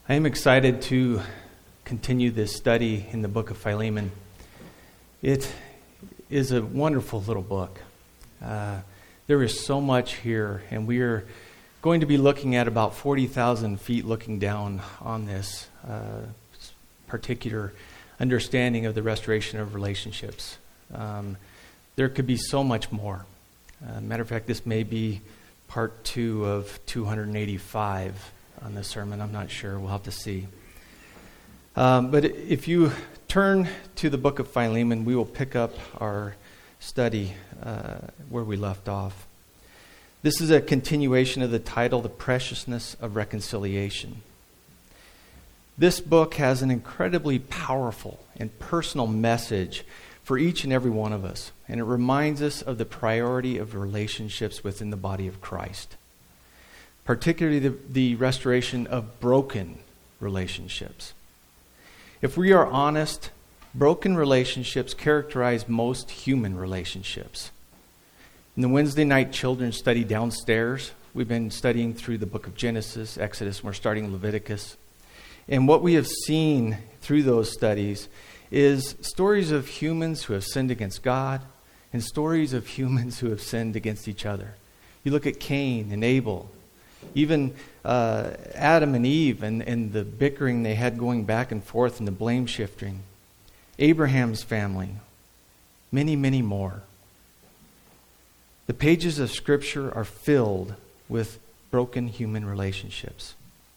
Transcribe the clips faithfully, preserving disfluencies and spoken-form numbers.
I am excited to continue this study in the book of Philemon. It is a wonderful little book. Uh, there is so much here, and we are going to be looking at about forty thousand feet looking down on this uh, particular understanding of the restoration of relationships. Um, there could be so much more. Uh, matter of fact, this may be part two of two hundred eighty-five on this sermon. I'm not sure. We'll have to see. Um, but if you turn to the book of Philemon, we will pick up our study uh, where we left off. This is a continuation of the title, The Preciousness of Reconciliation. This book has an incredibly powerful and personal message for each and every one of us, and it reminds us of the priority of relationships within the body of Christ, particularly the, the restoration of broken relationships. If we are honest, broken relationships characterize most human relationships. In the Wednesday night children's study downstairs, we've been studying through the book of Genesis, Exodus, and we're starting Leviticus. And what we have seen through those studies is stories of humans who have sinned against God and stories of humans who have sinned against each other. You look at Cain and Abel, even uh, Adam and Eve and, and the bickering they had going back and forth and the blame shifting. Abraham's family, many, many more. The pages of Scripture are filled with broken human relationships.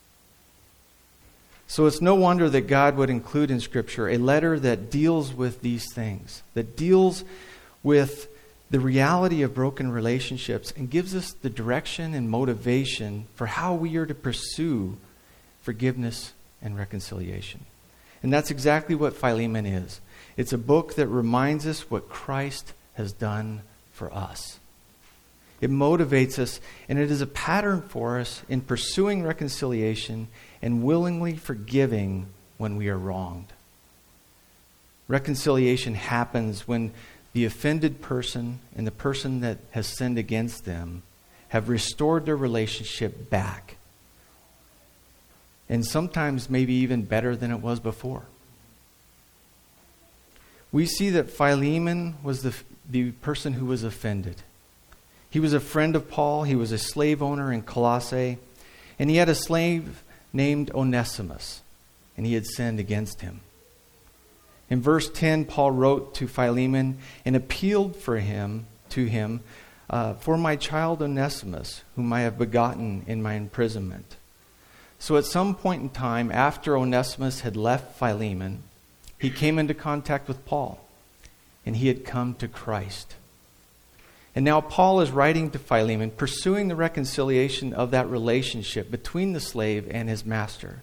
So it's no wonder that God would include in Scripture a letter that deals with these things, that deals with the reality of broken relationships and gives us the direction and motivation for how we are to pursue forgiveness and reconciliation. And that's exactly what Philemon is. It's a book that reminds us what Christ has done for us. It motivates us, and it is a pattern for us in pursuing reconciliation and willingly forgiving when we are wronged. Reconciliation happens when the offended person and the person that has sinned against them have restored their relationship back. And sometimes maybe even better than it was before. We see that Philemon was the, the person who was offended. He was a friend of Paul. He was a slave owner in Colossae. And he had a slave named Onesimus. And he had sinned against him. In verse ten, Paul wrote to Philemon and appealed for him to him, uh, for my child Onesimus, whom I have begotten in my imprisonment. So at some point in time, after Onesimus had left Philemon, he came into contact with Paul, and he had come to Christ. And now Paul is writing to Philemon, pursuing the reconciliation of that relationship between the slave and his master.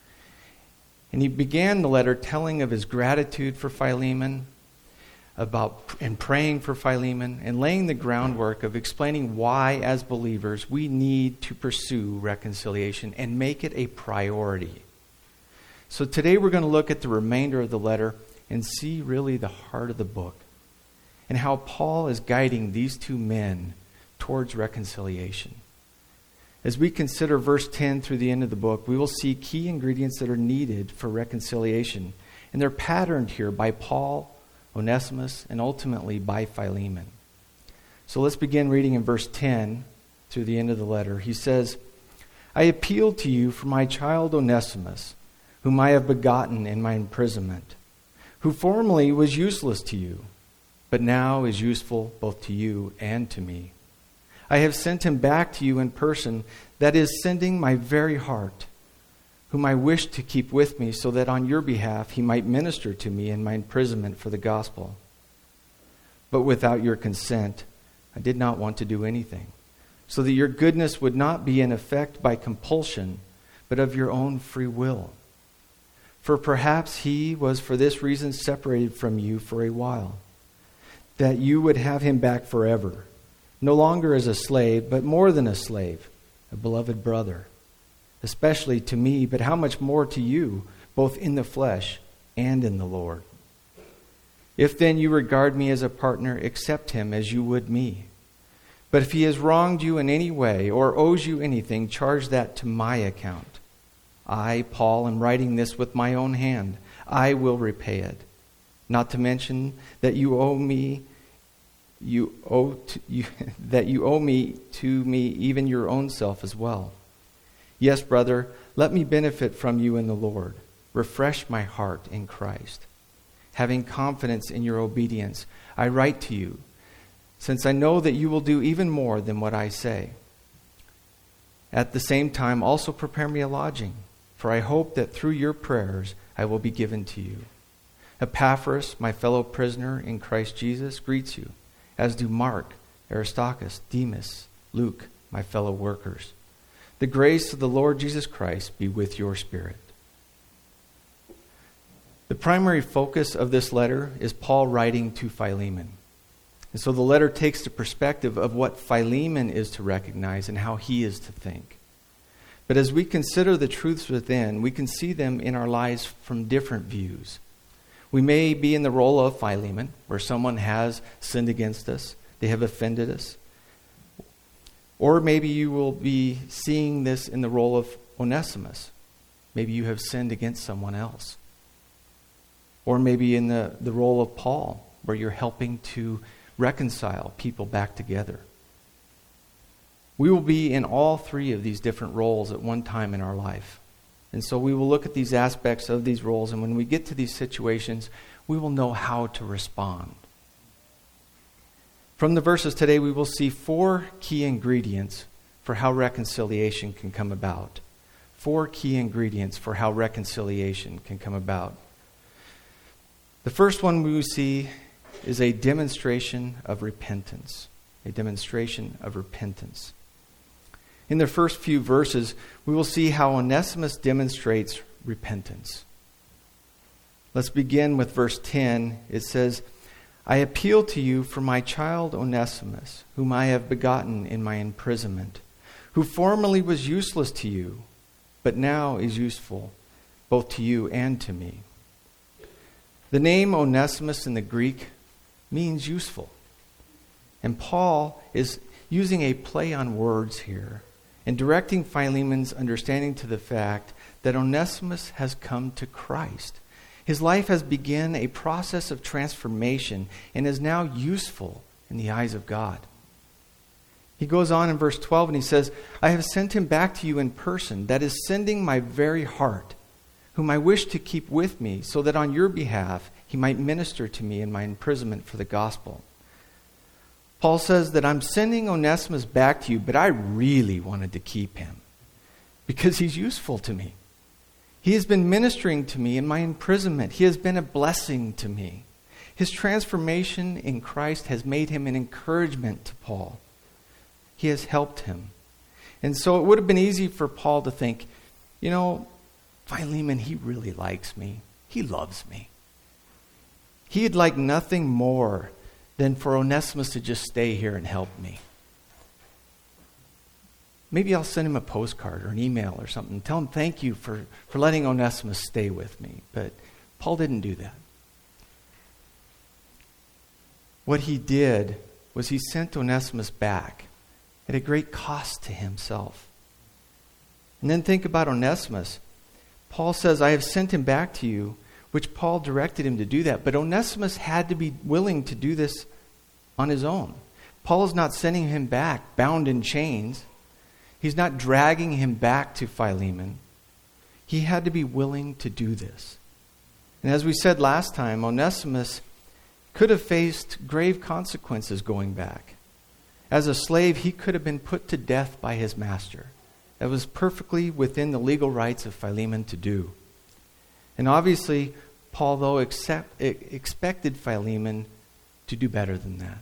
And he began the letter telling of his gratitude for Philemon, about and praying for Philemon, and laying the groundwork of explaining why, as believers, we need to pursue reconciliation and make it a priority. So today we're going to look at the remainder of the letter and see really the heart of the book and how Paul is guiding these two men towards reconciliation. As we consider verse ten through the end of the book, we will see key ingredients that are needed for reconciliation. And they're patterned here by Paul, Onesimus, and ultimately by Philemon. So let's begin reading in verse ten through the end of the letter. He says, I appeal to you for my child Onesimus, whom I have begotten in my imprisonment, who formerly was useless to you, but now is useful both to you and to me. I have sent him back to you in person, that is, sending my very heart, whom I wish to keep with me, so that on your behalf he might minister to me in my imprisonment for the gospel. But without your consent, I did not want to do anything, so that your goodness would not be in effect by compulsion, but of your own free will. For perhaps he was for this reason separated from you for a while, that you would have him back forever, no longer as a slave, but more than a slave, a beloved brother, especially to me, but how much more to you, both in the flesh and in the Lord. If then you regard me as a partner, accept him as you would me. But if he has wronged you in any way or owes you anything, charge that to my account. I, Paul, am writing this with my own hand. I will repay it. Not to mention that you owe me, you owe to, you, that you owe me to me even your own self as well. Yes, brother, let me benefit from you in the Lord. Refresh my heart in Christ. Having confidence in your obedience, I write to you, since I know that you will do even more than what I say. At the same time, also prepare me a lodging, for I hope that through your prayers I will be given to you. Epaphras, my fellow prisoner in Christ Jesus, greets you, as do Mark, Aristarchus, Demas, Luke, my fellow workers. The grace of the Lord Jesus Christ be with your spirit. The primary focus of this letter is Paul writing to Philemon. And so the letter takes the perspective of what Philemon is to recognize and how he is to think. But as we consider the truths within, we can see them in our lives from different views. We may be in the role of Philemon, where someone has sinned against us, they have offended us. Or maybe you will be seeing this in the role of Onesimus. Maybe you have sinned against someone else. Or maybe in the, the role of Paul, where you're helping to reconcile people back together. We will be in all three of these different roles at one time in our life. And so we will look at these aspects of these roles, and when we get to these situations, we will know how to respond. From the verses today, we will see four key ingredients for how reconciliation can come about. Four key ingredients for how reconciliation can come about. The first one we will see is a demonstration of repentance. A demonstration of repentance. In the first few verses, we will see how Onesimus demonstrates repentance. Let's begin with verse ten. It says, I appeal to you for my child Onesimus, whom I have begotten in my imprisonment, who formerly was useless to you, but now is useful both to you and to me. The name Onesimus in the Greek means useful. And Paul is using a play on words here and directing Philemon's understanding to the fact that Onesimus has come to Christ. His life has begun a process of transformation and is now useful in the eyes of God. He goes on in verse twelve and he says, I have sent him back to you in person, that is sending my very heart, whom I wish to keep with me, so that on your behalf he might minister to me in my imprisonment for the gospel. Paul says that I'm sending Onesimus back to you, but I really wanted to keep him because he's useful to me. He has been ministering to me in my imprisonment. He has been a blessing to me. His transformation in Christ has made him an encouragement to Paul. He has helped him. And so it would have been easy for Paul to think, you know, Philemon, he really likes me. He loves me. He'd like nothing more than for Onesimus to just stay here and help me. Maybe I'll send him a postcard or an email or something. Tell him thank you for, for letting Onesimus stay with me. But Paul didn't do that. What he did was he sent Onesimus back at a great cost to himself. And then think about Onesimus. Paul says, I have sent him back to you, which Paul directed him to do that. But Onesimus had to be willing to do this on his own. Paul is not sending him back bound in chains. He's not dragging him back to Philemon. He had to be willing to do this. And as we said last time, Onesimus could have faced grave consequences going back. As a slave, he could have been put to death by his master. That was perfectly within the legal rights of Philemon to do. And obviously, Paul, though, accept, expected Philemon to do better than that.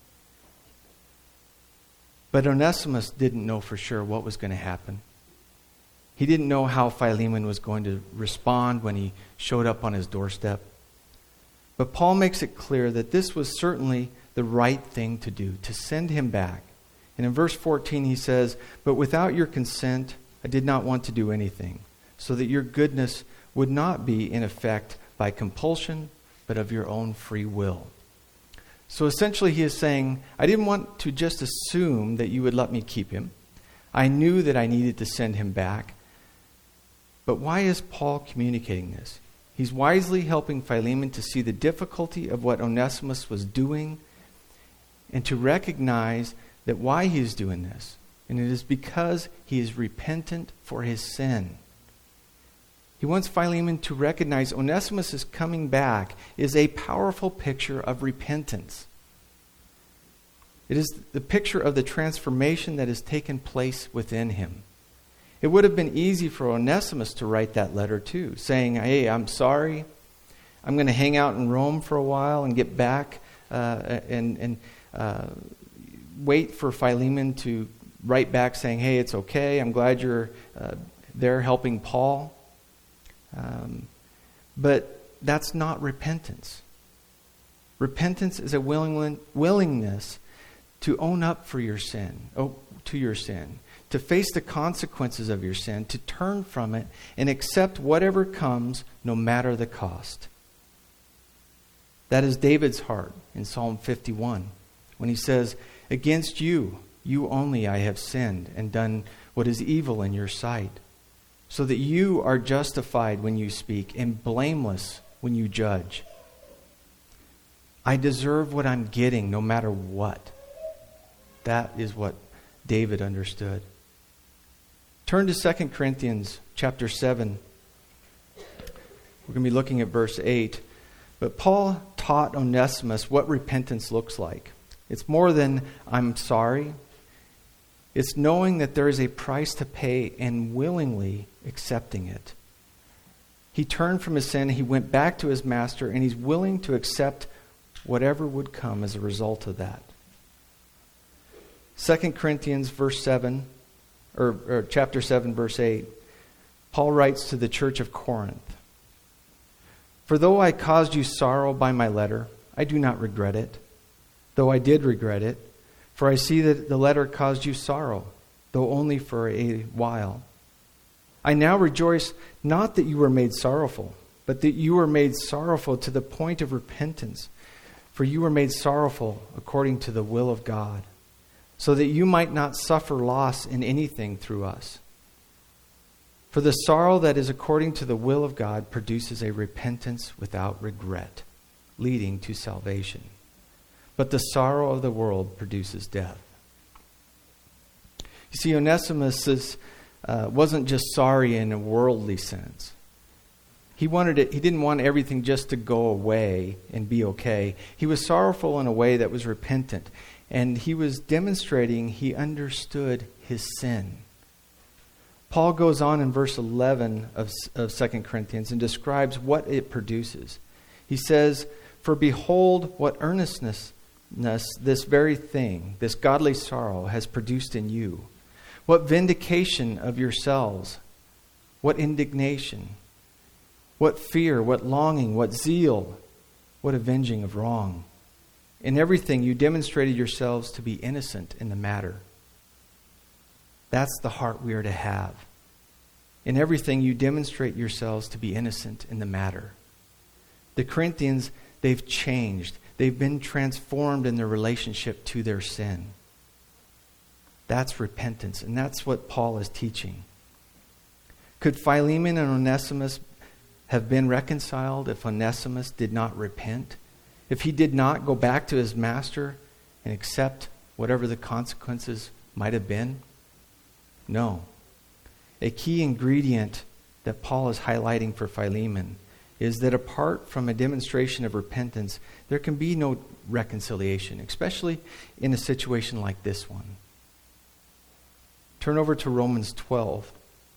But Onesimus didn't know for sure what was going to happen. He didn't know how Philemon was going to respond when he showed up on his doorstep. But Paul makes it clear that this was certainly the right thing to do, to send him back. And in verse fourteen he says, but without your consent, I did not want to do anything, so that your goodness would not be in effect by compulsion, but of your own free will. So essentially he is saying, I didn't want to just assume that you would let me keep him. I knew that I needed to send him back. But why is Paul communicating this? He's wisely helping Philemon to see the difficulty of what Onesimus was doing and to recognize that why he is doing this. And it is because he is repentant for his sin. He wants Philemon to recognize Onesimus' coming back is a powerful picture of repentance. It is the picture of the transformation that has taken place within him. It would have been easy for Onesimus to write that letter too, saying, hey, I'm sorry. I'm going to hang out in Rome for a while and get back uh, and, and uh, wait for Philemon to write back saying, hey, it's okay. I'm glad you're uh, there helping Paul. Um, but that's not repentance. Repentance is a willing, willingness to own up for your sin, oh, to your sin, to face the consequences of your sin, to turn from it and accept whatever comes, no matter the cost. That is David's heart in Psalm fifty-one, when he says, against you, you only I have sinned and done what is evil in your sight, so that you are justified when you speak and blameless when you judge. I deserve what I'm getting no matter what. That is what David understood. Turn to Second Corinthians chapter seven. We're going to be looking at verse eight. But Paul taught Onesimus what repentance looks like. It's more than I'm sorry. It's knowing that there is a price to pay and willingly accepting it. He turned from his sin, he went back to his master, and he's willing to accept whatever would come as a result of that. Second Corinthians verse seven, or, or chapter seven, verse eight, Paul writes to the church of Corinth, for though I caused you sorrow by my letter, I do not regret it, though I did regret it, for I see that the letter caused you sorrow, though only for a while. I now rejoice not that you were made sorrowful, but that you were made sorrowful to the point of repentance, for you were made sorrowful according to the will of God, so that you might not suffer loss in anything through us. For the sorrow that is according to the will of God produces a repentance without regret, leading to salvation. But the sorrow of the world produces death. You see, Onesimus is, uh, wasn't just sorry in a worldly sense. He wanted it. He didn't want everything just to go away and be okay. He was sorrowful in a way that was repentant. And he was demonstrating he understood his sin. Paul goes on in verse eleven of, of Second Corinthians and describes what it produces. He says, for behold, what earnestness this very thing, this godly sorrow, has produced in you. What vindication of yourselves, what indignation, what fear, what longing, what zeal, what avenging of wrong. In everything you demonstrated yourselves to be innocent in the matter. That's the heart we are to have. In everything you demonstrate yourselves to be innocent in the matter. The Corinthians, they've changed. They've been transformed in their relationship to their sin. That's repentance, and that's what Paul is teaching. Could Philemon and Onesimus have been reconciled if Onesimus did not repent? If he did not go back to his master and accept whatever the consequences might have been? No. A key ingredient that Paul is highlighting for Philemon is that apart from a demonstration of repentance, there can be no reconciliation, especially in a situation like this one. Turn over to Romans twelve.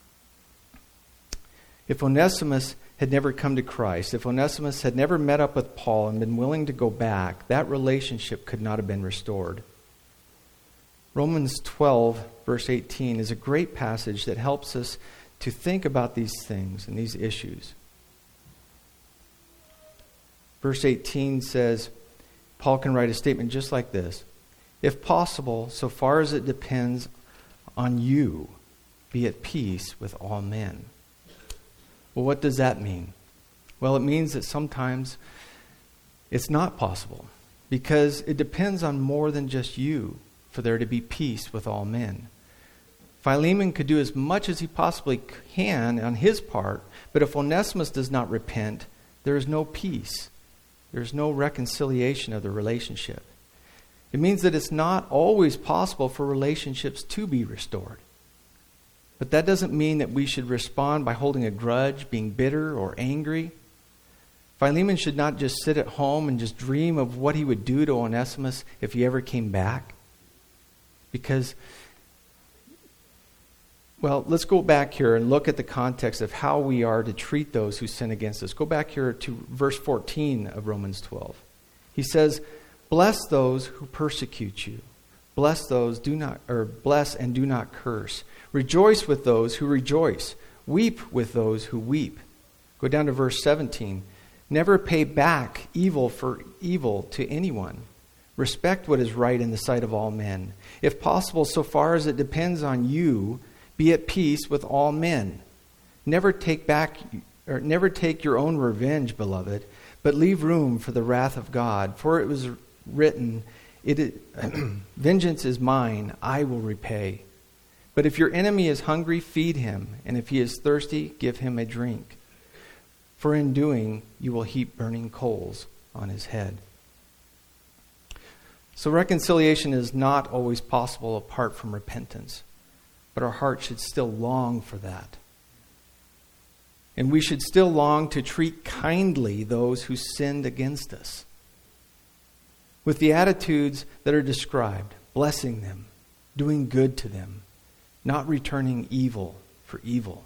If Onesimus had never come to Christ, if Onesimus had never met up with Paul and been willing to go back, that relationship could not have been restored. Romans twelve, verse eighteen, is a great passage that helps us to think about these things and these issues. Verse eighteen says, Paul can write a statement just like this. If possible, so far as it depends on you, be at peace with all men. Well, what does that mean? Well, it means that sometimes it's not possible because it depends on more than just you for there to be peace with all men. Philemon could do as much as he possibly can on his part, but if Onesimus does not repent, there is no peace. There is no reconciliation of the relationship. It means that it's not always possible for relationships to be restored. But that doesn't mean that we should respond by holding a grudge, being bitter or angry. Philemon should not just sit at home and just dream of what he would do to Onesimus if he ever came back. Because, well, let's go back here and look at the context of how we are to treat those who sin against us. Go back here to verse fourteen of Romans twelve. He says, "Bless those who persecute you. Bless those do not or bless and do not curse. Rejoice with those who rejoice. Weep with those who weep." Go down to verse seventeen. "Never pay back evil for evil to anyone. Respect what is right in the sight of all men. If possible, so far as it depends on you, be at peace with all men. Never take back or never take your own revenge, beloved, but leave room for the wrath of God. For it was written, it is, vengeance is mine, I will repay. But if your enemy is hungry, feed him, and if he is thirsty, give him a drink. For in doing, you will heap burning coals on his head." So reconciliation is not always possible apart from repentance. But our heart should still long for that. And we should still long to treat kindly those who sinned against us, with the attitudes that are described, blessing them, doing good to them, not returning evil for evil.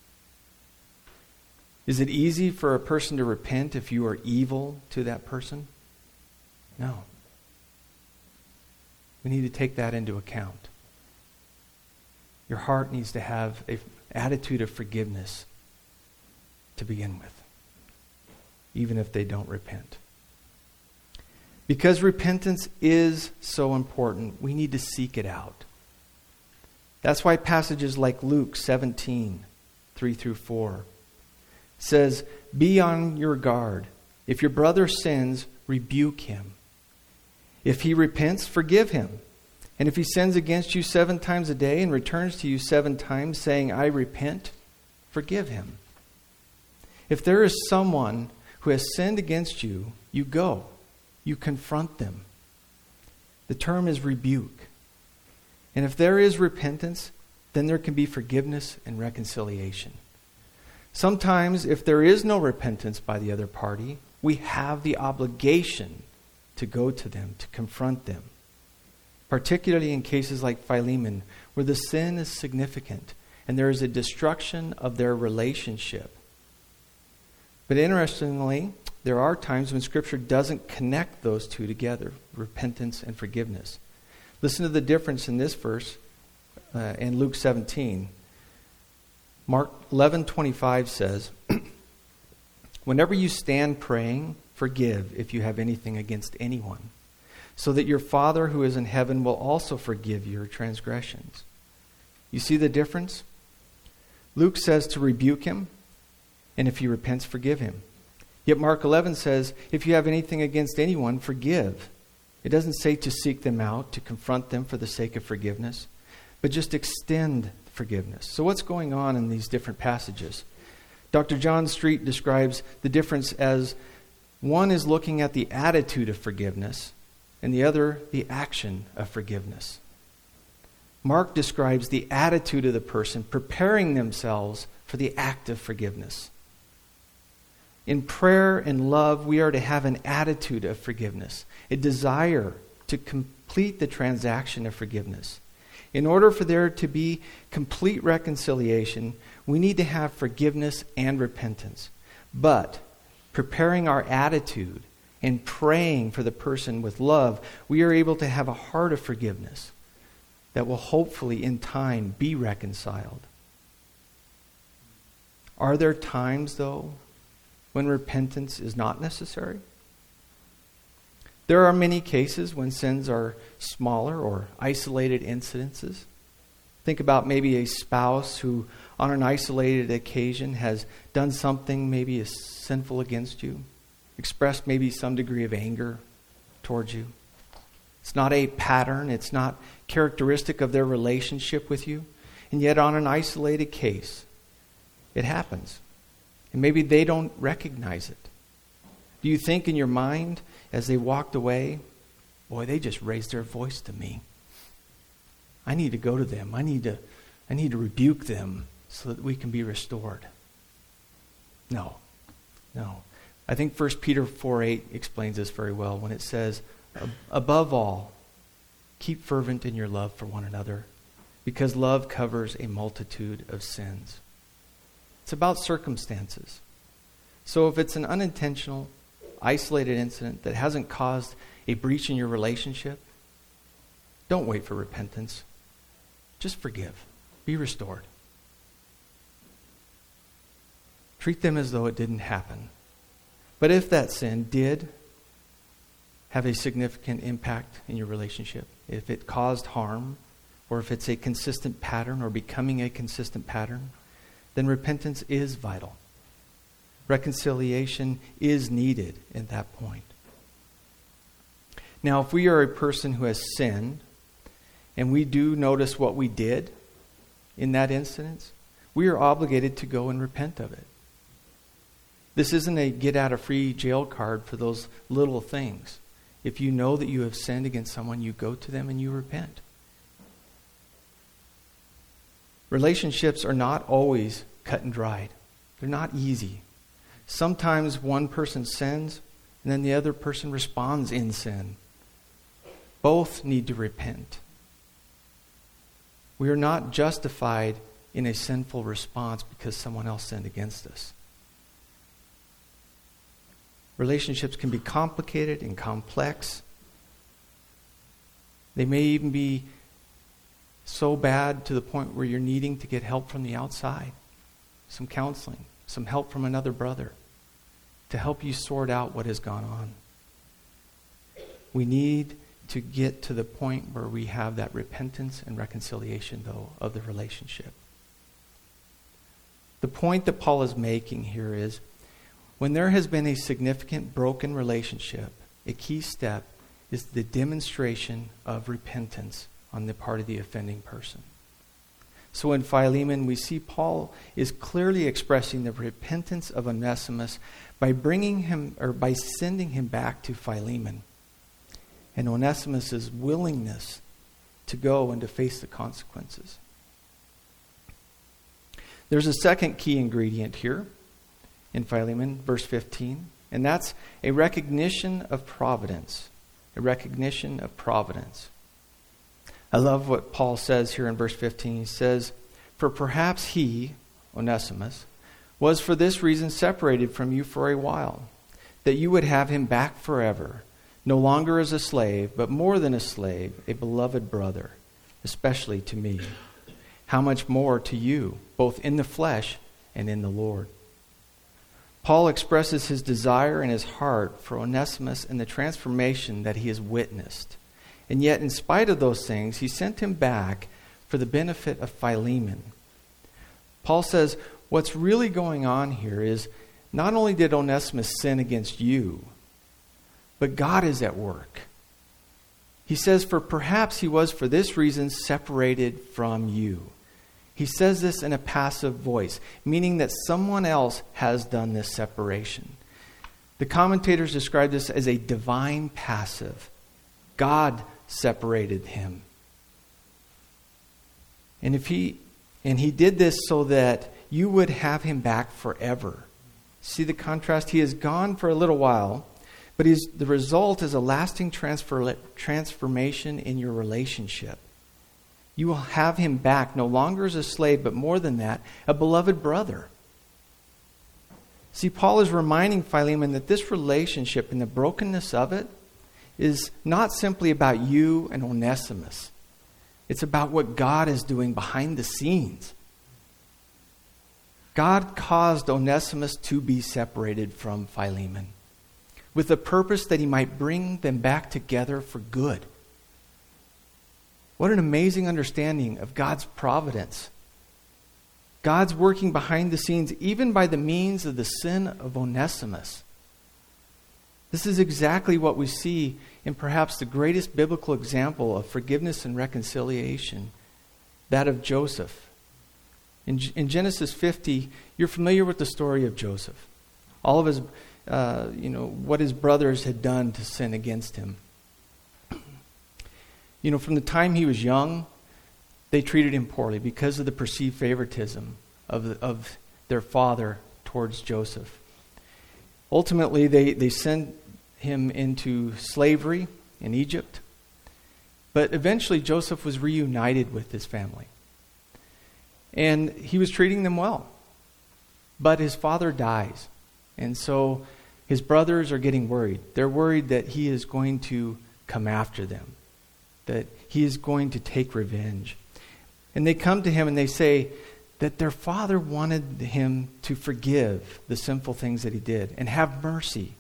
Is it easy for a person to repent if you are evil to that person? No. We need to take that into account. Your heart needs to have an attitude of forgiveness to begin with, even if they don't repent. Because repentance is so important, we need to seek it out. That's why passages like Luke seventeen, three through four says, "Be on your guard. If your brother sins, rebuke him. If he repents, forgive him. And if he sins against you seven times a day and returns to you seven times saying, 'I repent,' forgive him." If there is someone who has sinned against you, you go. You confront them. The term is rebuke. And if there is repentance, then there can be forgiveness and reconciliation. Sometimes, if there is no repentance by the other party, we have the obligation to go to them, to confront them. Particularly in cases like Philemon, where the sin is significant and there is a destruction of their relationship. But interestingly, there are times when Scripture doesn't connect those two together, repentance and forgiveness. Listen to the difference in this verse uh, in Luke seventeen. Mark eleven twenty-five says, "Whenever you stand praying, forgive if you have anything against anyone, so that your Father who is in heaven will also forgive your transgressions." You see the difference? Luke says to rebuke him, and if he repents, forgive him. Yet Mark eleven says, if you have anything against anyone, forgive. It doesn't say to seek them out, to confront them for the sake of forgiveness, but just extend forgiveness. So what's going on in these different passages? Doctor John Street describes the difference as one is looking at the attitude of forgiveness, and the other, the action of forgiveness. Mark describes the attitude of the person preparing themselves for the act of forgiveness. In prayer and love, we are to have an attitude of forgiveness, a desire to complete the transaction of forgiveness. In order for there to be complete reconciliation, we need to have forgiveness and repentance. But preparing our attitude and praying for the person with love, we are able to have a heart of forgiveness that will hopefully in time be reconciled. Are there times, though, when repentance is not necessary? There are many cases when sins are smaller or isolated incidences. Think about maybe a spouse who on an isolated occasion has done something maybe is sinful against you, expressed maybe some degree of anger towards you. It's not a pattern. It's not characteristic of their relationship with you. And yet on an isolated case, it happens. And maybe they don't recognize it. Do you think in your mind, as they walked away, boy, they just raised their voice to me. I need to go to them. I need to, I need to rebuke them so that we can be restored. No, no. I think First Peter four eight explains this very well when it says, above all, keep fervent in your love for one another, because love covers a multitude of sins. It's about circumstances. So if it's an unintentional, isolated incident that hasn't caused a breach in your relationship, don't wait for repentance. Just forgive. Be restored. Treat them as though it didn't happen. But if that sin did have a significant impact in your relationship, if it caused harm, or if it's a consistent pattern or becoming a consistent pattern, then repentance is vital. Reconciliation is needed at that point. Now, if we are a person who has sinned, and we do notice what we did in that instance, we are obligated to go and repent of it. This isn't a get-out-of-free jail card for those little things. If you know that you have sinned against someone, you go to them and you repent. Relationships are not always cut and dried. They're not easy. Sometimes one person sins, and then the other person responds in sin. Both need to repent. We are not justified in a sinful response because someone else sinned against us. Relationships can be complicated and complex. They may even be so bad to the point where you're needing to get help from the outside. Some counseling, some help from another brother to help you sort out what has gone on. We need to get to the point where we have that repentance and reconciliation, though, of the relationship. The point that Paul is making here is, when there has been a significant broken relationship, a key step is the demonstration of repentance on the part of the offending person. So in Philemon, we see Paul is clearly expressing the repentance of Onesimus by bringing him, or by sending him back to Philemon, and Onesimus' willingness to go and to face the consequences. There's a second key ingredient here in Philemon, verse fifteen, and that's a recognition of providence. A recognition of providence. I love what Paul says here in verse fifteen. He says, "For perhaps he," Onesimus, "was for this reason separated from you for a while, that you would have him back forever, no longer as a slave, but more than a slave, a beloved brother, especially to me. How much more to you, both in the flesh and in the Lord." Paul expresses his desire in his heart for Onesimus and the transformation that he has witnessed. And yet, in spite of those things, he sent him back for the benefit of Philemon. Paul says, what's really going on here is, not only did Onesimus sin against you, but God is at work. He says, for perhaps he was for this reason separated from you. He says this in a passive voice, meaning that someone else has done this separation. The commentators describe this as a divine passive. God separated him. And if he and he did this so that you would have him back forever. See the contrast? He is gone for a little while, but he's, the result is a lasting transfer, transformation in your relationship. You will have him back, no longer as a slave, but more than that, a beloved brother. See, Paul is reminding Philemon that this relationship and the brokenness of it is not simply about you and Onesimus. It's about what God is doing behind the scenes. God caused Onesimus to be separated from Philemon with the purpose that he might bring them back together for good. What an amazing understanding of God's providence. God's working behind the scenes, even by the means of the sin of Onesimus. This is exactly what we see in perhaps the greatest biblical example of forgiveness and reconciliation, that of Joseph In, in Genesis fifty, you're familiar with the story of Joseph. All of his, uh, you know, what his brothers had done to sin against him. You know, from the time he was young, they treated him poorly because of the perceived favoritism of, the, of their father towards Joseph. Ultimately, they, they sent him into slavery in Egypt. But eventually, Joseph was reunited with his family. And he was treating them well. But his father dies. And so his brothers are getting worried. They're worried that he is going to come after them, that he is going to take revenge. And they come to him and they say that their father wanted him to forgive the sinful things that he did and have mercy.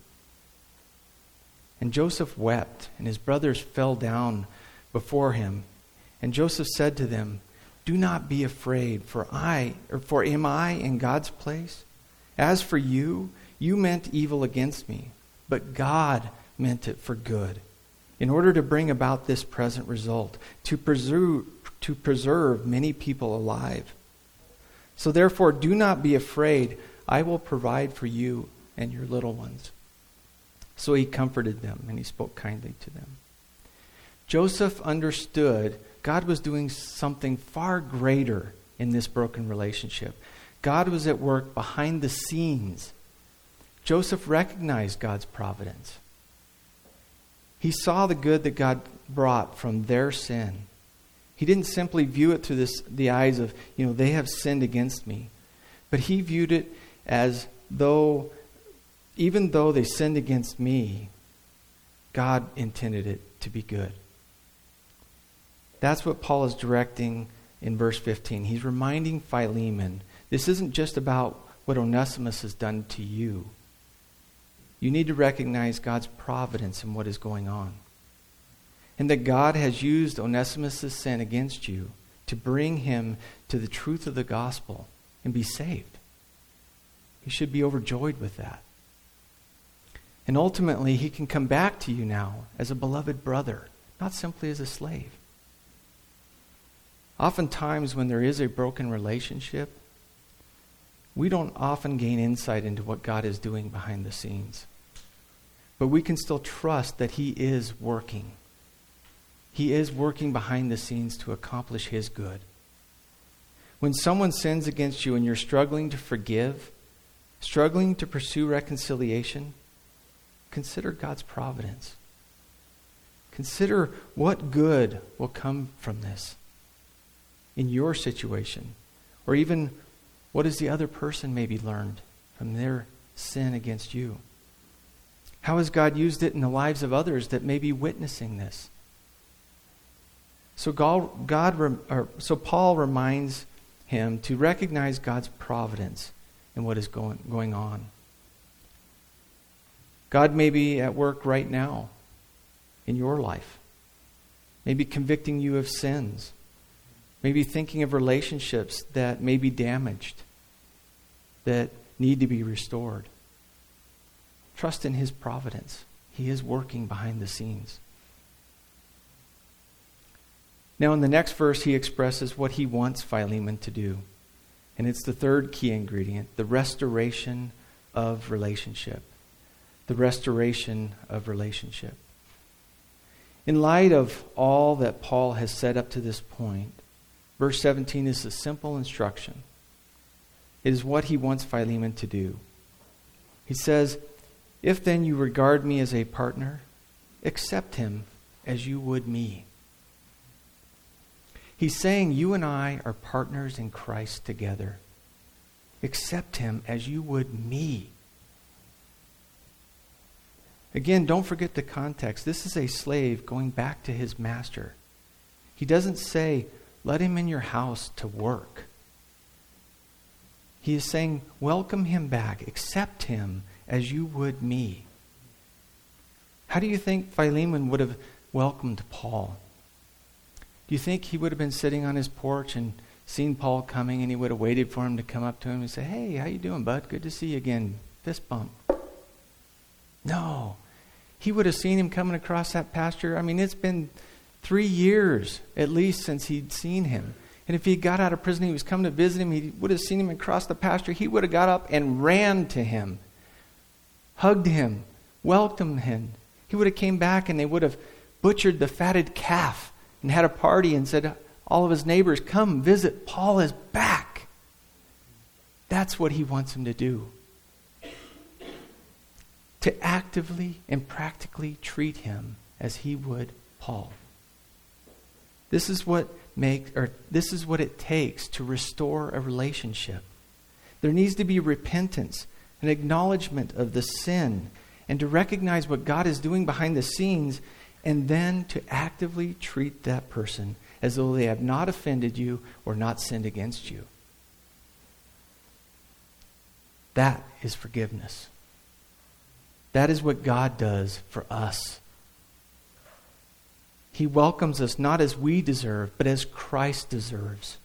And Joseph wept, and his brothers fell down before him. And Joseph said to them, "Do not be afraid, for I, or for am I in God's place? As for you, you meant evil against me, but God meant it for good, in order to bring about this present result, to preserve, to preserve many people alive. So therefore, do not be afraid. I will provide for you and your little ones." So he comforted them, and he spoke kindly to them. Joseph understood God was doing something far greater in this broken relationship. God was at work behind the scenes. Joseph recognized God's providence. He saw the good that God brought from their sin. He didn't simply view it through this, the eyes of, you know, they have sinned against me. But he viewed it as though, even though they sinned against me, God intended it to be good. That's what Paul is directing in verse fifteen. He's reminding Philemon, this isn't just about what Onesimus has done to you. You need to recognize God's providence in what is going on. And that God has used Onesimus' sin against you to bring him to the truth of the gospel and be saved. You should be overjoyed with that. And ultimately, he can come back to you now as a beloved brother, not simply as a slave. Oftentimes, when there is a broken relationship, we don't often gain insight into what God is doing behind the scenes. But we can still trust that he is working. He is working behind the scenes to accomplish his good. When someone sins against you and you're struggling to forgive, struggling to pursue reconciliation, consider God's providence. Consider what good will come from this in your situation, or even what has the other person maybe learned from their sin against you. How has God used it in the lives of others that may be witnessing this? So God, God or, so Paul reminds him to recognize God's providence in what is going, going on. God may be at work right now in your life. Maybe convicting you of sins. Maybe thinking of relationships that may be damaged, that need to be restored. Trust in his providence. He is working behind the scenes. Now in the next verse, he expresses what he wants Philemon to do. And it's the third key ingredient, the restoration of relationship. The restoration of relationship. In light of all that Paul has said up to this point, verse seventeen is a simple instruction. It is what he wants Philemon to do. He says, "If then you regard me as a partner, accept him as you would me." He's saying you and I are partners in Christ together. Accept him as you would me. Again, don't forget the context. This is a slave going back to his master. He doesn't say, let him in your house to work. He is saying, welcome him back. Accept him as you would me. How do you think Philemon would have welcomed Paul? Do you think he would have been sitting on his porch and seen Paul coming and he would have waited for him to come up to him and say, "Hey, how you doing, bud? Good to see you again." Fist bump. No. He would have seen him coming across that pasture. I mean, it's been three years at least since he'd seen him. And if he got out of prison, he was coming to visit him, he would have seen him across the pasture, he would have got up and ran to him, hugged him, welcomed him. He would have came back and they would have butchered the fatted calf and had a party and said, all of his neighbors, come visit, Paul is back. That's what he wants him to do. To actively and practically treat him as he would Paul. This is what makes, or this is what it takes to restore a relationship. There needs to be repentance, an acknowledgement of the sin, and to recognize what God is doing behind the scenes, and then to actively treat that person as though they have not offended you or not sinned against you. That is forgiveness. That is what God does for us. He welcomes us not as we deserve, but as Christ deserves.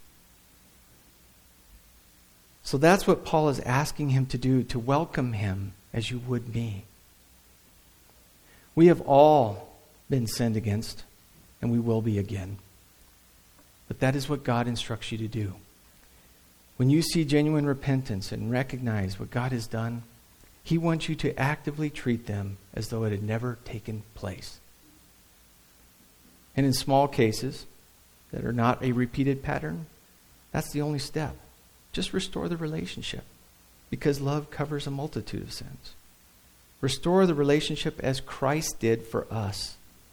So that's what Paul is asking him to do, to welcome him as you would me. We have all been sinned against, and we will be again. But that is what God instructs you to do. When you see genuine repentance and recognize what God has done, He wants you to actively treat them as though it had never taken place. And in small cases that are not a repeated pattern, that's the only step. Just restore the relationship, because love covers a multitude of sins. Restore the relationship as Christ did for us.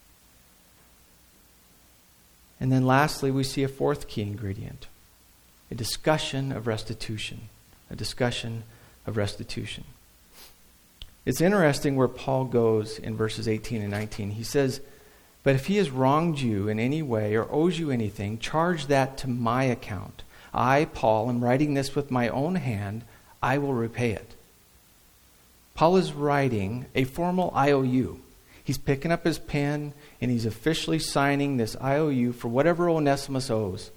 And then lastly, we see a fourth key ingredient, a discussion of restitution. A discussion of restitution. It's interesting where Paul goes in verses eighteen and nineteen. He says, but if he has wronged you in any way or owes you anything, charge that to my account. I, Paul, am writing this with my own hand. I will repay it. Paul is writing a formal I O U. He's picking up his pen and he's officially signing this I O U for whatever Onesimus owes.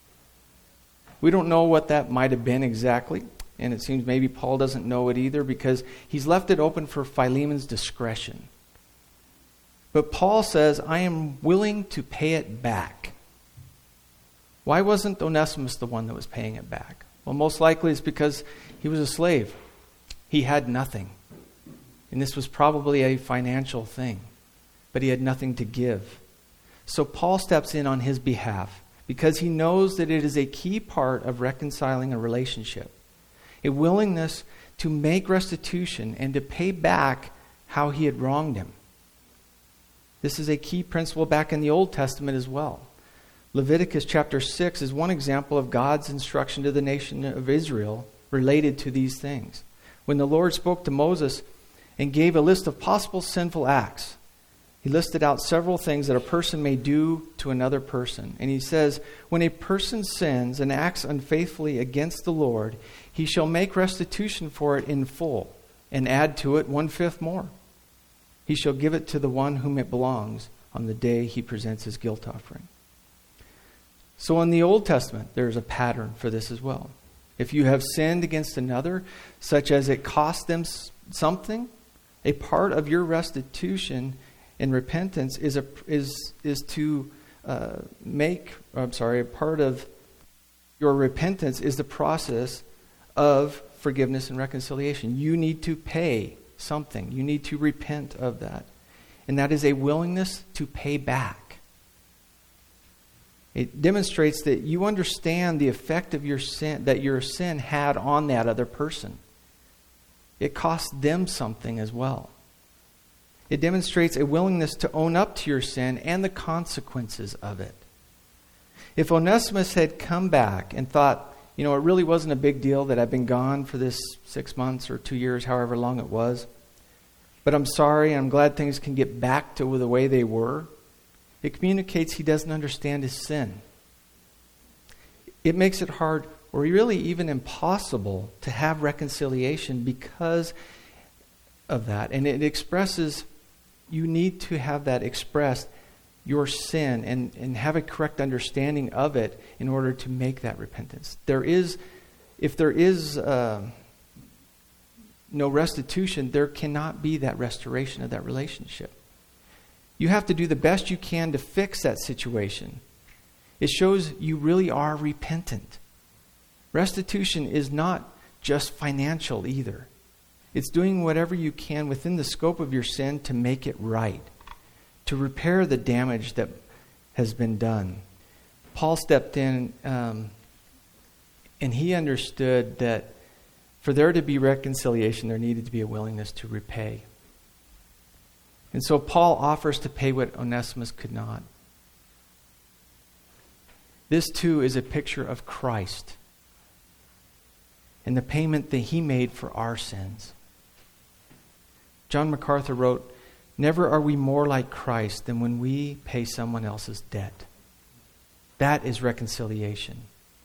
We don't know what that might have been exactly, and it seems maybe Paul doesn't know it either because he's left it open for Philemon's discretion. But Paul says, I am willing to pay it back. Why wasn't Onesimus the one that was paying it back? Well, most likely it's because he was a slave. He had nothing. And this was probably a financial thing. But he had nothing to give. So Paul steps in on his behalf because he knows that it is a key part of reconciling a relationship. A willingness to make restitution and to pay back how he had wronged him. This is a key principle back in the Old Testament as well. Leviticus chapter six is one example of God's instruction to the nation of Israel related to these things. When the Lord spoke to Moses and gave a list of possible sinful acts, he listed out several things that a person may do to another person. And he says, when a person sins and acts unfaithfully against the Lord, he shall make restitution for it in full and add to it one-fifth more. He shall give it to the one whom it belongs on the day he presents his guilt offering. So in the Old Testament, there's a pattern for this as well. If you have sinned against another, such as it cost them something, a part of your restitution and repentance is a is is to uh, make. I'm sorry. A part of your repentance is the process of forgiveness and reconciliation. You need to pay something. You need to repent of that, and that is a willingness to pay back. It demonstrates that you understand the effect of your sin, that your sin had on that other person. It cost them something as well. It demonstrates a willingness to own up to your sin and the consequences of it. If Onesimus had come back and thought, you know, it really wasn't a big deal that I've been gone for this six months or two years, however long it was, but I'm sorry, I'm glad things can get back to the way they were, it communicates he doesn't understand his sin. It makes it hard, or really even impossible, to have reconciliation because of that. And it expresses, you need to have that expressed, your sin, and, and have a correct understanding of it in order to make that repentance. There is, if there is uh, no restitution, there cannot be that restoration of that relationship. You have to do the best you can to fix that situation. It shows you really are repentant. Restitution is not just financial either. It's doing whatever you can within the scope of your sin to make it right, to repair the damage that has been done. Paul stepped in um, and he understood that for there to be reconciliation, there needed to be a willingness to repay. And so Paul offers to pay what Onesimus could not. This too is a picture of Christ and the payment that he made for our sins. John MacArthur wrote, "Never are we more like Christ than when we pay someone else's debt." That is reconciliation.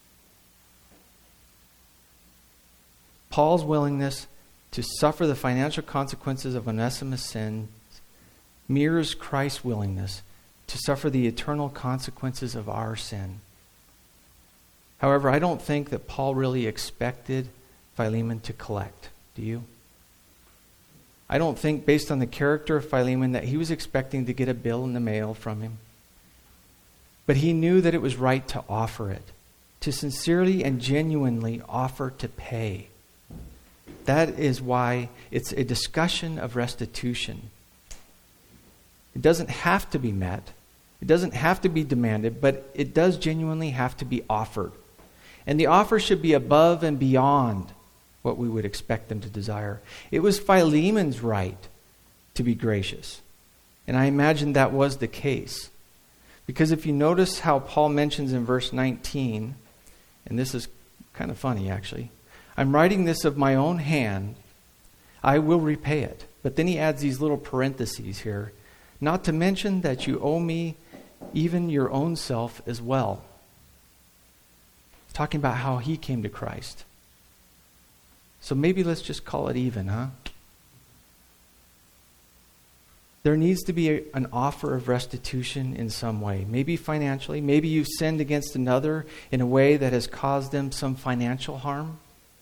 Paul's willingness to suffer the financial consequences of Onesimus' sin mirrors Christ's willingness to suffer the eternal consequences of our sin. However, I don't think that Paul really expected Philemon to collect. Do you? I don't think, based on the character of Philemon, that he was expecting to get a bill in the mail from him. But he knew that it was right to offer it, to sincerely and genuinely offer to pay. That is why it's a discussion of restitution. It doesn't have to be met. It doesn't have to be demanded, but it does genuinely have to be offered. And the offer should be above and beyond what we would expect them to desire. It was Philemon's right to be gracious. And I imagine that was the case. Because if you notice how Paul mentions in verse nineteen, and this is kind of funny actually, "I'm writing this of my own hand, I will repay it." But then he adds these little parentheses here, "not to mention that you owe me even your own self as well." He's talking about how he came to Christ. So maybe let's just call it even, huh? There needs to be a, an offer of restitution in some way. Maybe financially. Maybe you've sinned against another in a way that has caused them some financial harm.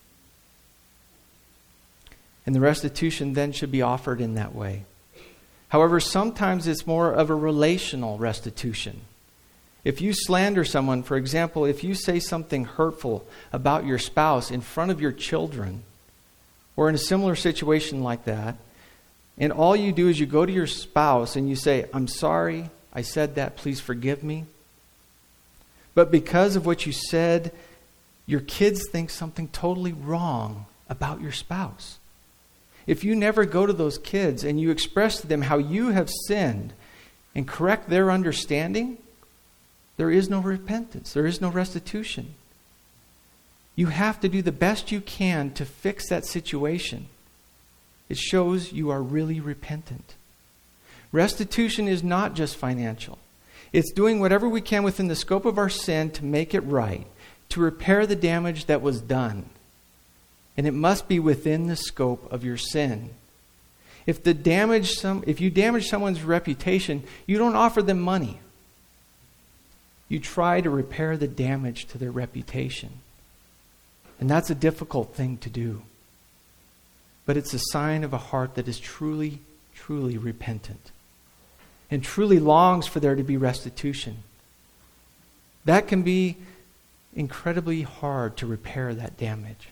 And the restitution then should be offered in that way. However, sometimes it's more of a relational restitution. If you slander someone, for example, if you say something hurtful about your spouse in front of your children, or in a similar situation like that, and all you do is you go to your spouse and you say, "I'm sorry, I said that, please forgive me." But because of what you said, your kids think something totally wrong about your spouse. If you never go to those kids and you express to them how you have sinned and correct their understanding, there is no repentance. There is no restitution. You have to do the best you can to fix that situation. It shows you are really repentant. Restitution is not just financial. It's doing whatever we can within the scope of our sin to make it right, to repair the damage that was done. And it must be within the scope of your sin. If the damage some, if you damage someone's reputation, you don't offer them money. You try to repair the damage to their reputation. And that's a difficult thing to do. But it's a sign of a heart that is truly, truly repentant and truly longs for there to be restitution. That can be incredibly hard to repair that damage.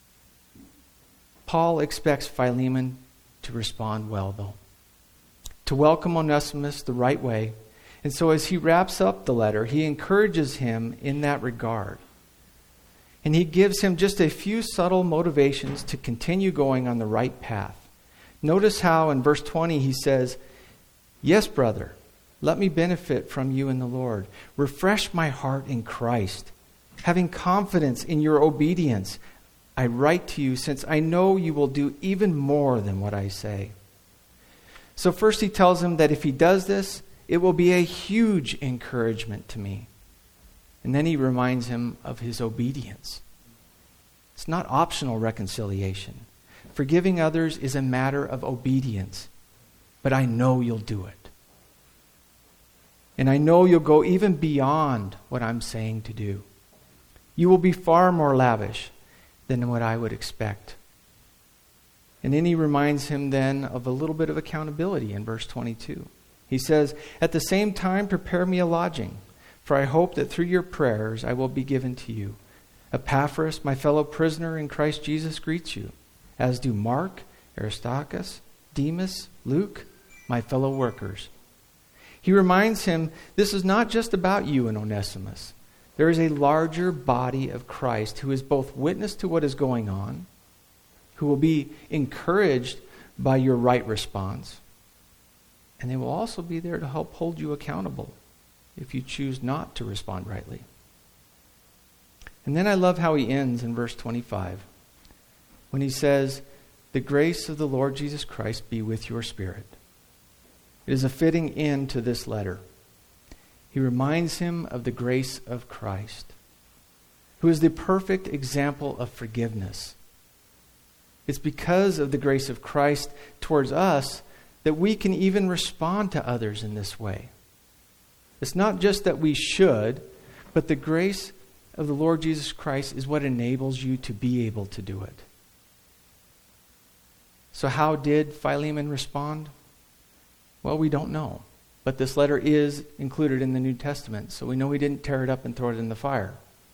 Paul expects Philemon to respond well, though, to welcome Onesimus the right way. And so as he wraps up the letter, he encourages him in that regard. And he gives him just a few subtle motivations to continue going on the right path. Notice how in verse twenty he says, "Yes, brother, let me benefit from you in the Lord. Refresh my heart in Christ. Having confidence in your obedience, I write to you since I know you will do even more than what I say." So first he tells him that if he does this, it will be a huge encouragement to me. And then he reminds him of his obedience. It's not optional reconciliation. Forgiving others is a matter of obedience. But I know you'll do it. And I know you'll go even beyond what I'm saying to do. You will be far more lavish than what I would expect. And then he reminds him then of a little bit of accountability in verse twenty-two. He says, "At the same time, prepare me a lodging, for I hope that through your prayers I will be given to you. Epaphras, my fellow prisoner in Christ Jesus, greets you, as do Mark, Aristarchus, Demas, Luke, my fellow workers. He reminds him, this is not just about you and Onesimus. There is a larger body of Christ who is both witness to what is going on, who will be encouraged by your right response, and they will also be there to help hold you accountable if you choose not to respond rightly. And then I love how he ends in verse twenty-five, when he says, the grace of the Lord Jesus Christ be with your spirit. It is a fitting end to this letter. He reminds him of the grace of Christ, who is the perfect example of forgiveness. It's because of the grace of Christ towards us that we can even respond to others in this way. It's not just that we should, but the grace of the Lord Jesus Christ is what enables you to be able to do it. So how did Philemon respond? Well, we don't know. But this letter is included in the New Testament, so we know he didn't tear it up and throw it in the fire.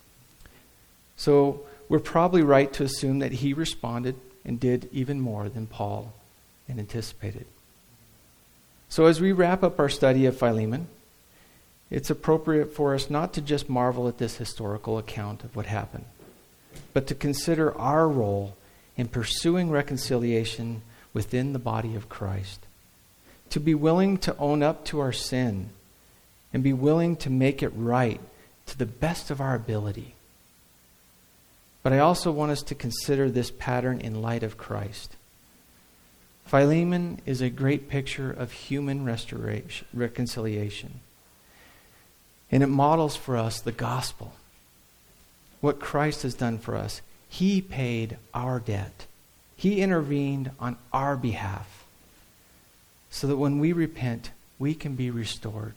So we're probably right to assume that he responded and did even more than Paul had anticipated. So as we wrap up our study of Philemon, it's appropriate for us not to just marvel at this historical account of what happened, but to consider our role in pursuing reconciliation within the body of Christ. To be willing to own up to our sin and be willing to make it right to the best of our ability. But I also want us to consider this pattern in light of Christ. Philemon is a great picture of human restoration, reconciliation. And it models for us the gospel. What Christ has done for us. He paid our debt. He intervened on our behalf, so that when we repent, we can be restored.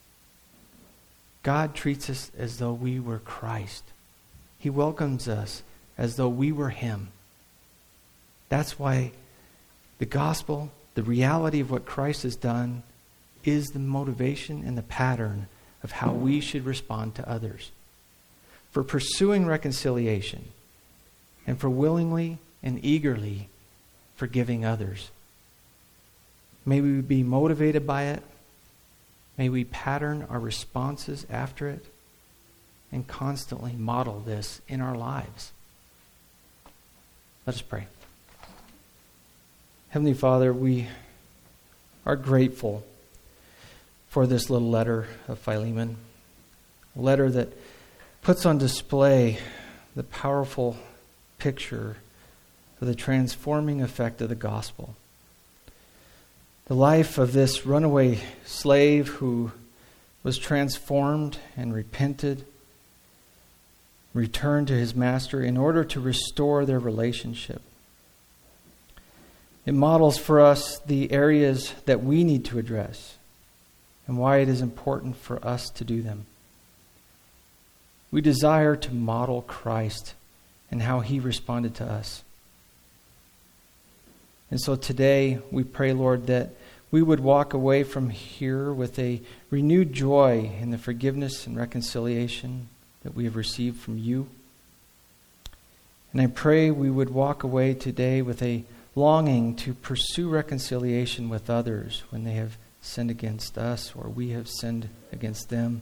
God treats us as though we were Christ. He welcomes us as though we were Him. That's why the gospel, the reality of what Christ has done, is the motivation and the pattern of how we should respond to others. For pursuing reconciliation and for willingly and eagerly forgiving others. May we be motivated by it. May we pattern our responses after it and constantly model this in our lives. Let us pray. Heavenly Father, we are grateful for this little letter of Philemon, a letter that puts on display the powerful picture of the transforming effect of the gospel. The life of this runaway slave who was transformed and repented, returned to his master in order to restore their relationship. It models for us the areas that we need to address and why it is important for us to do them. We desire to model Christ and how He responded to us. And so today we pray, Lord, that we would walk away from here with a renewed joy in the forgiveness and reconciliation that we have received from You. And I pray we would walk away today with a longing to pursue reconciliation with others when they have sinned against us or we have sinned against them.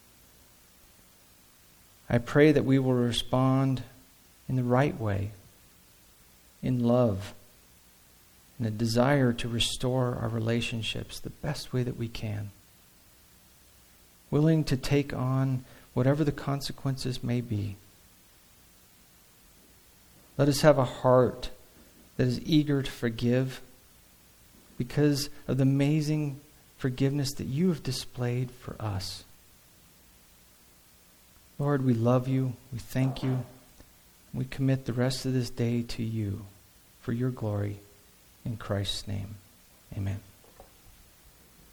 I pray that we will respond in the right way, in love, and a desire to restore our relationships the best way that we can. Willing to take on whatever the consequences may be. Let us have a heart that is eager to forgive because of the amazing forgiveness that You have displayed for us. Lord, we love You. We thank You. We commit the rest of this day to You for Your glory. In Christ's name, amen.